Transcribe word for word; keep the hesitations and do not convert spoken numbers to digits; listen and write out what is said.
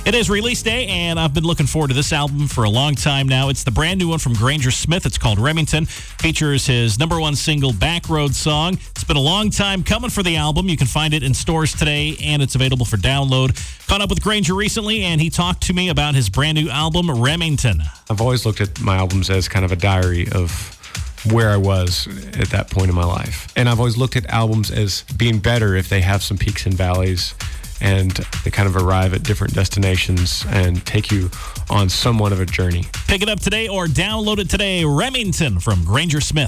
It is release day, and I've been looking forward to this album for a long time now. It's the brand new one from Granger Smith. It's called Remington. Features his number one single, Back Road Song. It's been a long time coming for the album. You can find it in stores today, and it's available for download. Caught up with Granger recently, and he talked to me about his brand new album, Remington. I've always looked at my albums as kind of a diary of where I was at that point in my life. And I've always looked at albums as being better if they have some peaks and valleys, and they kind of arrive at different destinations and take you on somewhat of a journey. Pick it up today or download it today. Remington from Granger Smith.